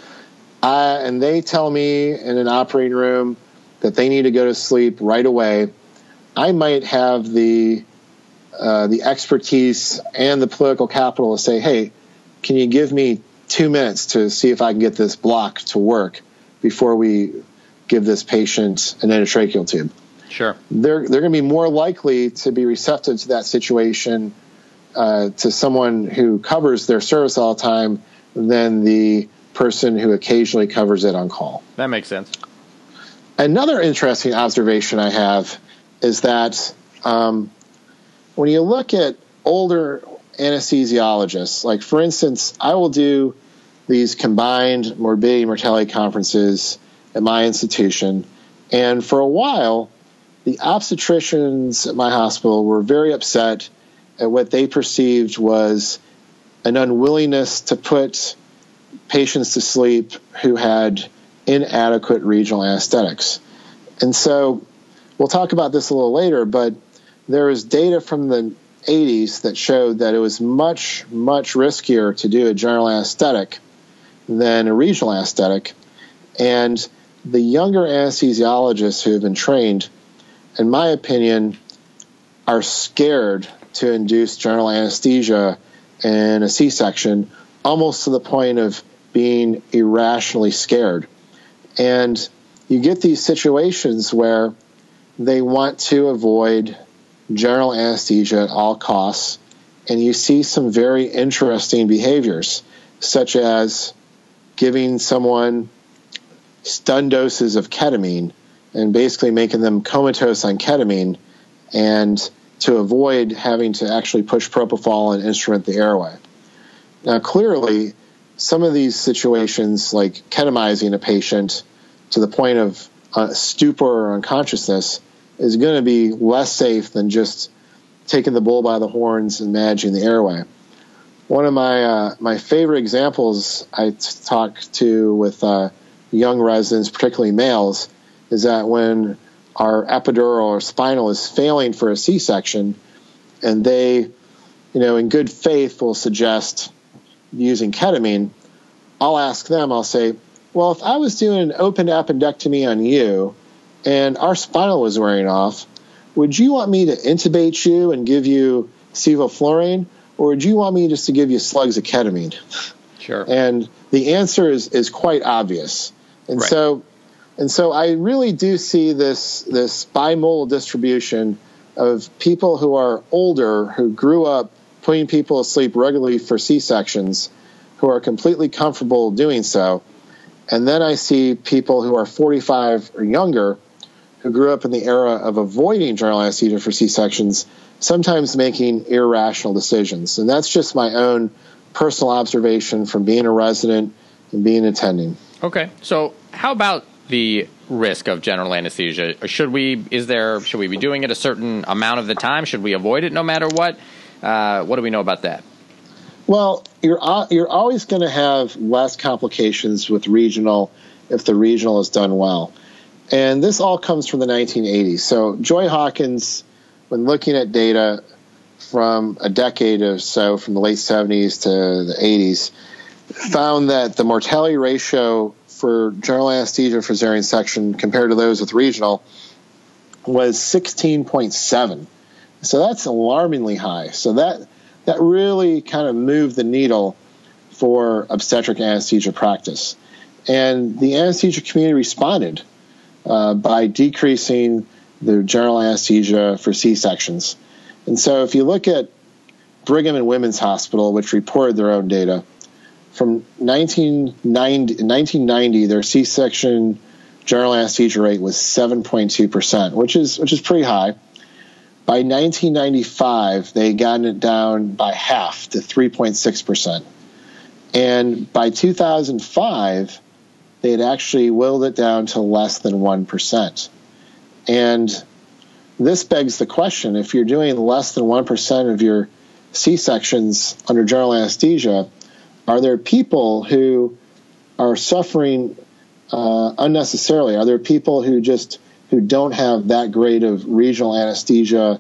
I, and they tell me in an operating room that they need to go to sleep right away, I might have the uh, the expertise and the political capital to say, hey, can you give me two minutes to see if I can get this block to work before we give this patient an endotracheal tube? Sure. They're they're going to be more likely to be receptive to that situation uh, to someone who covers their service all the time than the person who occasionally covers it on call. That makes sense. Another interesting observation I have is that um, when you look at older anesthesiologists, like for instance, I will do these combined morbidity and mortality conferences at my institution, and for a while, the obstetricians at my hospital were very upset at what they perceived was an unwillingness to put patients to sleep who had inadequate regional anesthetics. And so we'll talk about this a little later, but there is data from the eighties that showed that it was much, much riskier to do a general anesthetic than a regional anesthetic. And the younger anesthesiologists who have been trained, in my opinion, are scared to induce general anesthesia in a C-section, almost to the point of being irrationally scared. And you get these situations where they want to avoid general anesthesia at all costs, and you see some very interesting behaviors, such as giving someone stun doses of ketamine and basically making them comatose on ketamine, and to avoid having to actually push propofol and instrument the airway. Now, clearly, some of these situations, like ketamizing a patient to the point of uh, stupor or unconsciousness, is going to be less safe than just taking the bull by the horns and managing the airway. One of my uh, my favorite examples I t- talk to with uh, young residents, particularly males, is that when our epidural or spinal is failing for a C-section, and they, you know, in good faith will suggest using ketamine, I'll ask them, I'll say, well, if I was doing an open appendectomy on you and our spinal was wearing off, would you want me to intubate you and give you sevoflurane, or would you want me just to give you slugs of ketamine? Sure. And the answer is, is quite obvious. And right. so and so I really do see this this bimodal distribution of people who are older, who grew up putting people to sleep regularly for C-sections, who are completely comfortable doing so. And then I see people who are forty-five or younger, who grew up in the era of avoiding general anesthesia for C-sections, sometimes making irrational decisions. And that's just my own personal observation from being a resident and being attending. Okay. So how about the risk of general anesthesia? Should we, is there, should we be doing it a certain amount of the time? Should we avoid it no matter what? Uh, what do we know about that? Well, you're you're always going to have less complications with regional if the regional is done well. And this all comes from the nineteen eighties. So Joy Hawkins, when looking at data from a decade or so, from the late seventies to the eighties, found that the mortality ratio for general anesthesia for cesarean section compared to those with regional was sixteen point seven. So that's alarmingly high. So that that really kind of moved the needle for obstetric anesthesia practice. And the anesthesia community responded uh, by decreasing the general anesthesia for C-sections. And so if you look at Brigham and Women's Hospital, which reported their own data, from nineteen ninety, their C-section general anesthesia rate was seven point two percent, which is which is pretty high. By nineteen ninety-five, they had gotten it down by half to three point six percent. And by two thousand five, they had actually whittled it down to less than one percent. And this begs the question, if you're doing less than one percent of your C-sections under general anesthesia, are there people who are suffering uh, unnecessarily? Are there people who just who don't have that grade of regional anesthesia,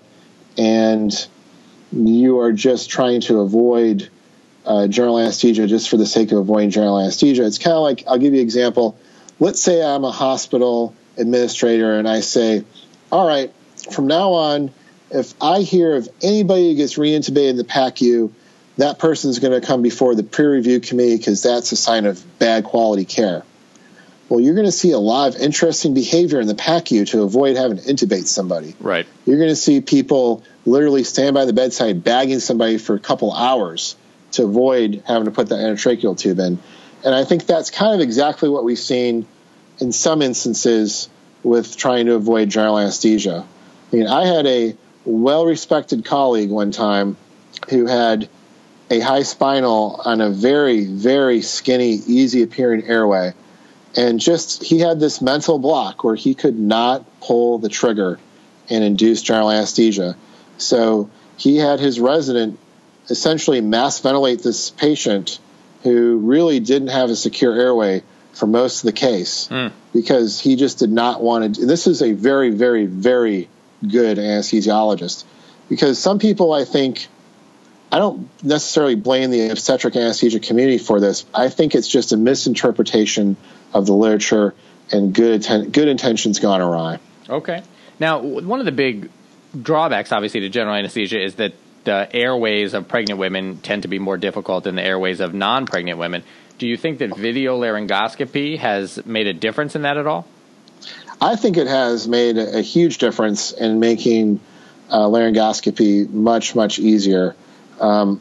and you are just trying to avoid uh, general anesthesia just for the sake of avoiding general anesthesia? It's kind of like, I'll give you an example. Let's say I'm a hospital administrator and I say, all right, from now on, if I hear of anybody who gets reintubated in the P A C U, that person's going to come before the peer review committee because that's a sign of bad quality care. Well, you're going to see a lot of interesting behavior in the P A C U to avoid having to intubate somebody. Right. You're going to see people literally stand by the bedside bagging somebody for a couple hours to avoid having to put that endotracheal tube in. And I think that's kind of exactly what we've seen in some instances with trying to avoid general anesthesia. I mean, I had a well-respected colleague one time who had a high spinal on a very, very skinny, easy-appearing airway. And just, he had this mental block where he could not pull the trigger and induce general anesthesia. So he had his resident essentially mass ventilate this patient who really didn't have a secure airway for most of the case mm. because he just did not want to. This is a very, very, very good anesthesiologist, because some people, I think, I don't necessarily blame the obstetric anesthesia community for this. I think it's just a misinterpretation of the literature, and good atten- good intentions gone awry. Okay. Now, one of the big drawbacks, obviously, to general anesthesia is that the airways of pregnant women tend to be more difficult than the airways of non-pregnant women. Do you think that videolaryngoscopy has made a difference in that at all? I think it has made a, a huge difference in making uh, laryngoscopy much, much easier. Um,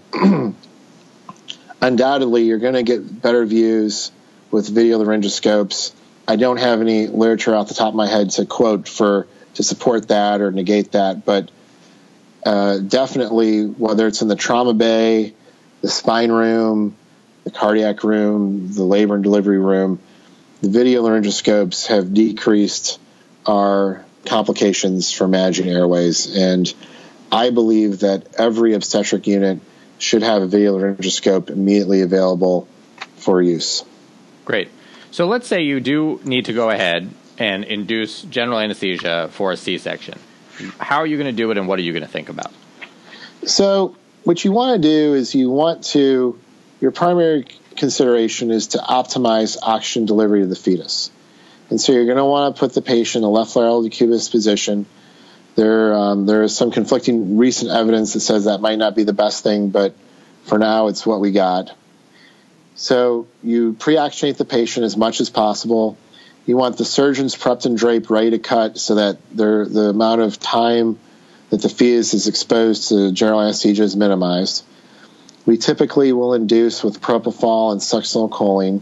undoubtedly, you're going to get better views with video laryngoscopes. I don't have any literature off the top of my head to quote for to support that or negate that, but uh, definitely, whether it's in the trauma bay, the spine room, the cardiac room, the labor and delivery room, the video laryngoscopes have decreased our complications for managing airways. And I believe that every obstetric unit should have a video laryngoscope immediately available for use. Great. So let's say you do need to go ahead and induce general anesthesia for a C-section. How are you going to do it, and what are you going to think about? So what you want to do is you want to, your primary consideration is to optimize oxygen delivery to the fetus. And so you're going to want to put the patient in a left lateral decubus position. There, um, there is some conflicting recent evidence that says that might not be the best thing, but for now it's what we got. So you pre-oxygenate the patient as much as possible. You want the surgeons prepped and draped, ready to cut, so that the amount of time that the fetus is exposed to general anesthesia is minimized. We typically will induce with propofol and succinylcholine,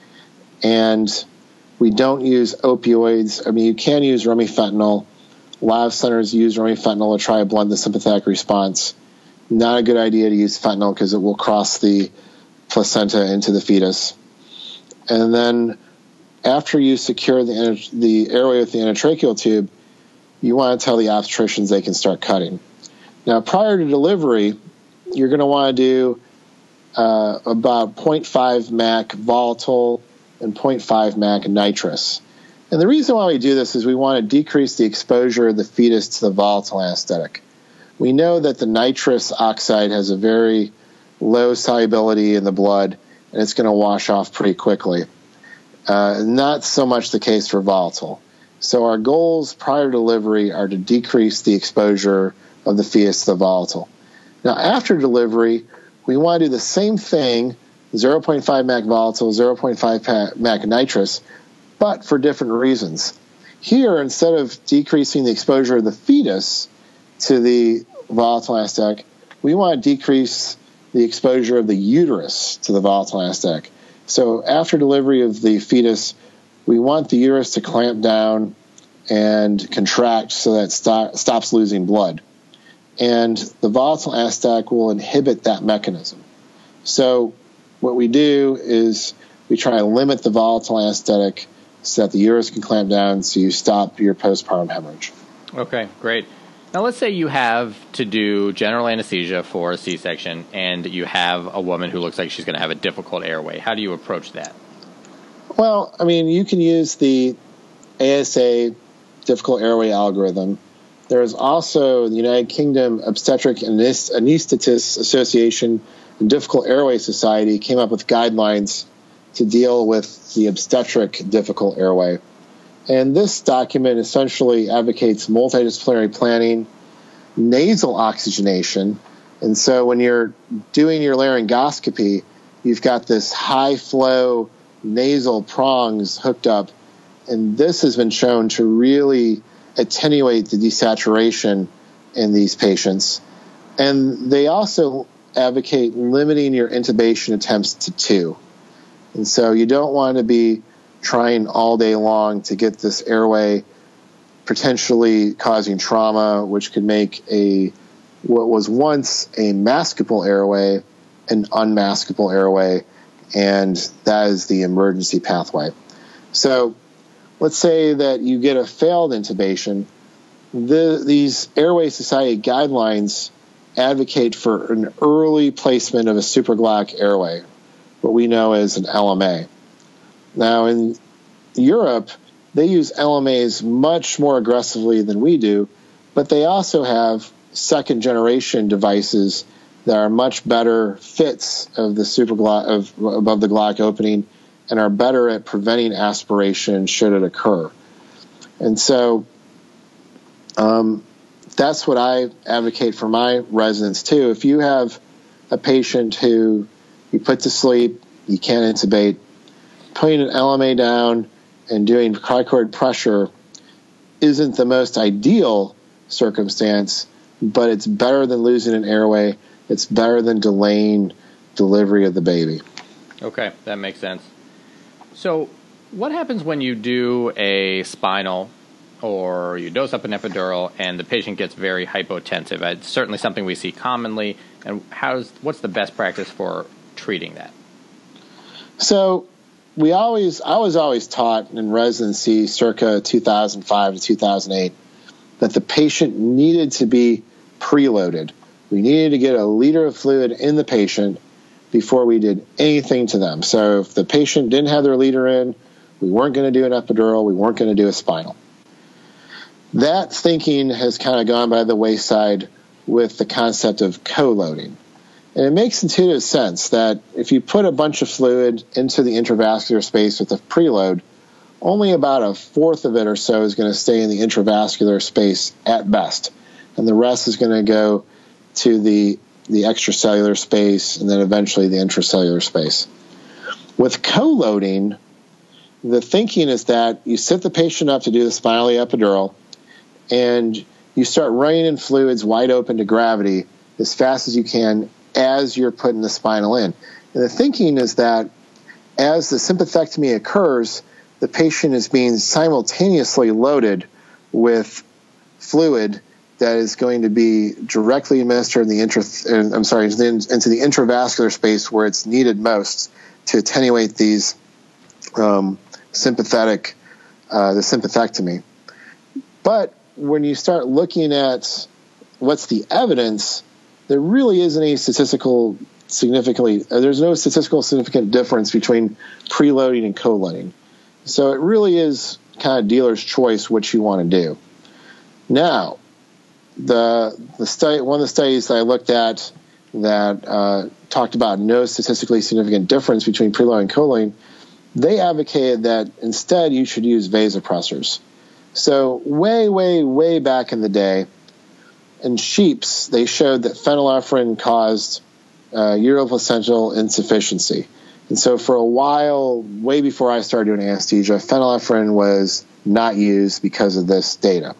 and we don't use opioids. I mean, you can use remifentanil. A lot of centers use remifentanil to try to blunt the sympathetic response. Not a good idea to use fentanyl because it will cross the placenta into the fetus. And then after you secure the, the airway with the endotracheal tube, you want to tell the obstetricians they can start cutting. Now, prior to delivery, you're going to want to do uh, about zero point five Mac volatile and zero point five Mac nitrous. And the reason why we do this is we want to decrease the exposure of the fetus to the volatile anesthetic. We know that the nitrous oxide has a very low solubility in the blood, and it's going to wash off pretty quickly. Uh, not so much the case for volatile. So our goals prior to delivery are to decrease the exposure of the fetus to the volatile. Now, after delivery, we want to do the same thing, zero point five Mac volatile, zero point five Mac nitrous, but for different reasons. Here, instead of decreasing the exposure of the fetus to the volatile anesthetic, we want to decrease the exposure of the uterus to the volatile anesthetic. So after delivery of the fetus, we want the uterus to clamp down and contract so that it stop, stops losing blood. And the volatile anesthetic will inhibit that mechanism. So what we do is we try to limit the volatile anesthetic so that the uterus can clamp down so you stop your postpartum hemorrhage. Okay, great. Now let's say you have to do general anesthesia for a C-section and you have a woman who looks like she's going to have a difficult airway. How do you approach that? Well, I mean, you can use the A S A difficult airway algorithm. There is also the United Kingdom Obstetric Anaesthetists Association and Difficult Airway Society came up with guidelines to deal with the obstetric difficult airway. And this document essentially advocates multidisciplinary planning, nasal oxygenation. And so when you're doing your laryngoscopy, you've got this high flow nasal prongs hooked up. And this has been shown to really attenuate the desaturation in these patients. And they also advocate limiting your intubation attempts to two. And so you don't want to be trying all day long to get this airway potentially causing trauma, which could make a what was once a maskable airway an unmaskable airway, and that is the emergency pathway. So let's say that you get a failed intubation. The, these Airway Society guidelines advocate for an early placement of a supraglottic airway, what we know as an L M A. Now, in Europe, they use L M As much more aggressively than we do, but they also have second-generation devices that are much better fits of the supraglot of above the glottic opening and are better at preventing aspiration should it occur. And so um, that's what I advocate for my residents too. If you have a patient who you put to sleep, you can't intubate, putting an L M A down and doing cricoid pressure isn't the most ideal circumstance, but it's better than losing an airway. It's better than delaying delivery of the baby. Okay, that makes sense. So what happens when you do a spinal or you dose up an epidural and the patient gets very hypotensive? It's certainly something we see commonly. And how's what's the best practice for treating that? So we always, I was always taught in residency circa two thousand five to two thousand eight that the patient needed to be preloaded. We needed to get a liter of fluid in the patient before we did anything to them. So if the patient didn't have their liter in, we weren't going to do an epidural, we weren't going to do a spinal. That thinking has kind of gone by the wayside with the concept of co-loading. And it makes intuitive sense that if you put a bunch of fluid into the intravascular space with a preload, only about a fourth of it or so is going to stay in the intravascular space at best. And the rest is going to go to the, the extracellular space and then eventually the intracellular space. With co-loading, the thinking is that you sit the patient up to do the spinal epidural and you start running in fluids wide open to gravity as fast as you can as you're putting the spinal in. And the thinking is that as the sympathectomy occurs, the patient is being simultaneously loaded with fluid that is going to be directly administered in the intra, I'm sorry, into the intravascular space where it's needed most to attenuate these um, sympathetic, uh, the sympathectomy. But when you start looking at what's the evidence, there really isn't any statistical significantly, uh, there's no statistical significant difference between preloading and co-loading. So it really is kind of dealer's choice what you want to do. Now, the the study, one of the studies that I looked at that uh, talked about no statistically significant difference between preloading and co-loading, they advocated that instead you should use vasopressors. So way, way, way back in the day, in sheeps, they showed that phenylephrine caused uh, uteroplacental insufficiency. And so for a while, way before I started doing anesthesia, phenylephrine was not used because of this data.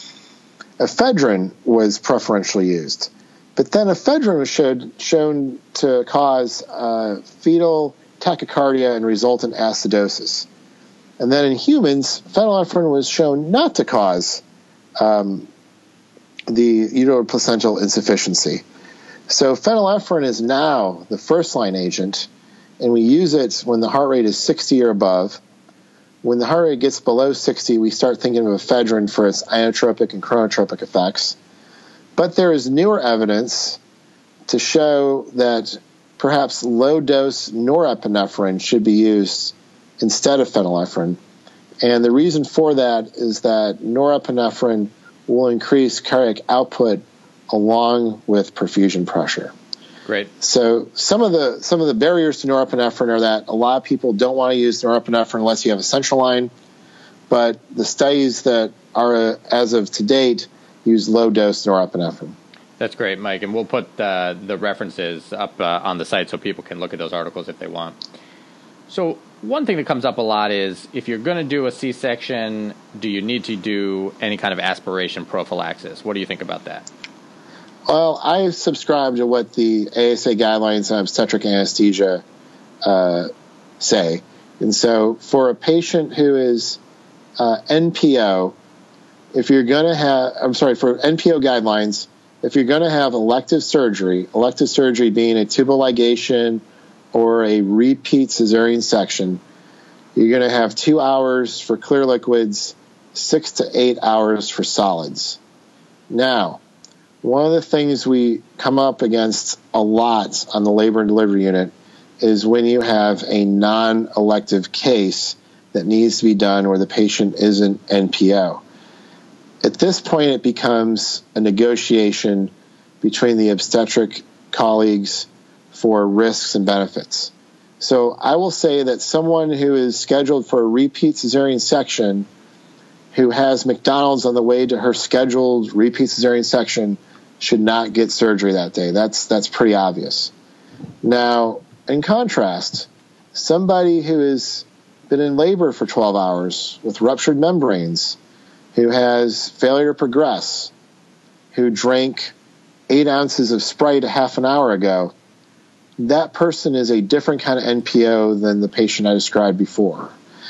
Ephedrine was preferentially used. But then ephedrine was showed, shown to cause uh, fetal tachycardia and resultant acidosis. And then in humans, phenylephrine was shown not to cause um, the uteroplacental insufficiency. So phenylephrine is now the first-line agent, and we use it when the heart rate is sixty or above. When the heart rate gets below sixty, we start thinking of ephedrine for its inotropic and chronotropic effects. But there is newer evidence to show that perhaps low-dose norepinephrine should be used instead of phenylephrine. And the reason for that is that norepinephrine will increase cardiac output along with perfusion pressure. Great. So some of the some of the barriers to norepinephrine are that a lot of people don't want to use norepinephrine unless you have a central line, but the studies that are uh, as of to date use low-dose norepinephrine. That's great, Mike, and we'll put uh, the references up uh, on the site so people can look at those articles if they want. So one thing that comes up a lot is if you're going to do a C-section, do you need to do any kind of aspiration prophylaxis? What do you think about that? Well, I subscribe to what the A S A guidelines on obstetric anesthesia uh, say. And so for a patient who is uh, N P O, if you're going to have, I'm sorry, for N P O guidelines, if you're going to have elective surgery, elective surgery being a tubal ligation or a repeat cesarean section, you're going to have two hours for clear liquids, six to eight hours for solids. Now, one of the things we come up against a lot on the labor and delivery unit is when you have a non-elective case that needs to be done where the patient isn't N P O. At this point, it becomes a negotiation between the obstetric colleagues for risks and benefits. So I will say that someone who is scheduled for a repeat cesarean section who has McDonald's on the way to her scheduled repeat cesarean section should not get surgery that day. That's that's pretty obvious. Now, in contrast, somebody who has been in labor for twelve hours with ruptured membranes, who has failure to progress, who drank eight ounces of Sprite a half an hour ago, that person is a different kind of N P O than the patient I described before.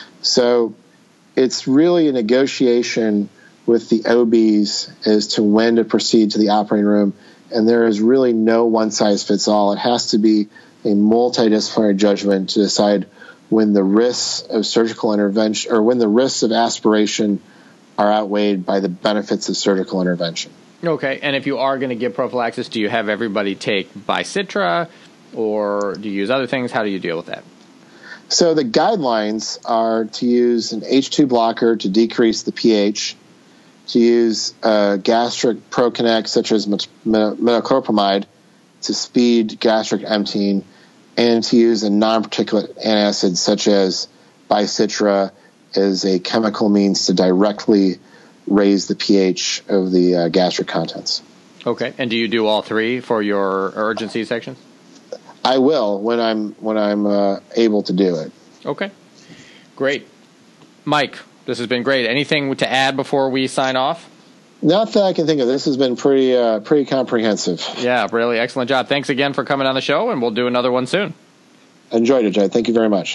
So it's really a negotiation with the O Bs as to when to proceed to the operating room, and there is really no one-size-fits-all. It has to be a multidisciplinary judgment to decide when the risks of surgical intervention or when the risks of aspiration are outweighed by the benefits of surgical intervention. Okay, and if you are going to give prophylaxis, do you have everybody take Bicitra, or do you use other things? How do you deal with that? So the guidelines are to use an H two blocker to decrease the pH, to use uh, gastric prokinetics such as metoclopramide to speed gastric emptying, and to use a non-particulate antacid such as Bicitra as a chemical means to directly raise the pH of the uh, gastric contents. Okay, and do you do all three for your urgency sections? I will when I'm when I'm uh, able to do it. Okay, great. Mike, this has been great. Anything to add before we sign off? Not that I can think of. This has been pretty uh, pretty comprehensive. Yeah, really excellent job. Thanks again for coming on the show, and we'll do another one soon. Enjoyed it, Jay. Thank you very much.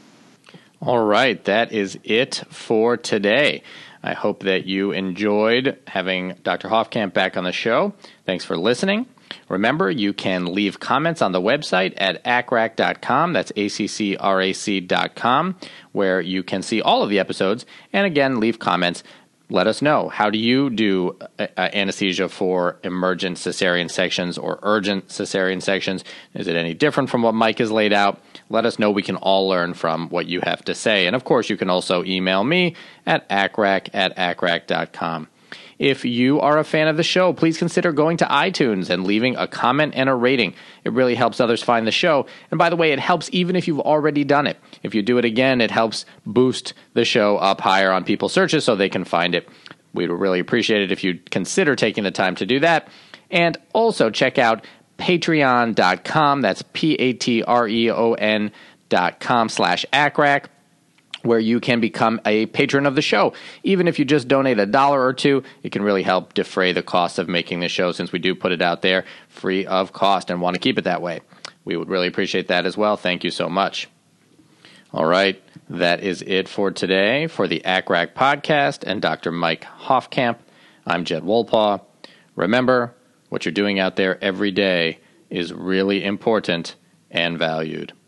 All right, that is it for today. I hope that you enjoyed having Doctor Hoffkamp back on the show. Thanks for listening. Remember, you can leave comments on the website at A C C R A C dot com. That's A C C R A C dot com, where you can see all of the episodes. And again, leave comments. Let us know. How do you do uh, anesthesia for emergent cesarean sections or urgent cesarean sections? Is it any different from what Mike has laid out? Let us know. We can all learn from what you have to say. And of course, you can also email me at A C C R A C at A C C R A C dot com. If you are a fan of the show, please consider going to iTunes and leaving a comment and a rating. It really helps others find the show. And by the way, it helps even if you've already done it. If you do it again, it helps boost the show up higher on people's searches so they can find it. We'd really appreciate it if you'd consider taking the time to do that. And also check out patreon dot com. That's P A T R E O N dot com slash A C C R A C. Where you can become a patron of the show. Even if you just donate a dollar or two, it can really help defray the cost of making the show, since we do put it out there free of cost and want to keep it that way. We would really appreciate that as well. Thank you so much. All right, that is it for today for the A C C R A C podcast and Doctor Mike Hoffkamp. I'm Jed Wolpaw. Remember, what you're doing out there every day is really important and valued.